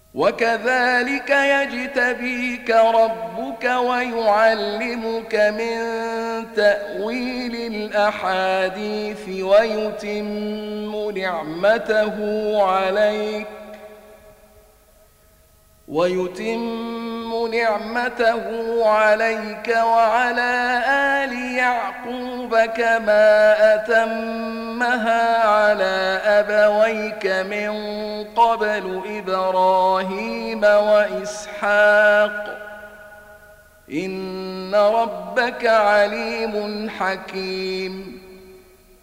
وكذلك يجتبيك ربك ويعلمك من تأويل الأحاديث ويتم نعمته عليك وعلى آل يعقوب كما أتمها على أبويك من قبل إبراهيم وإسحاق إن ربك عليم حكيم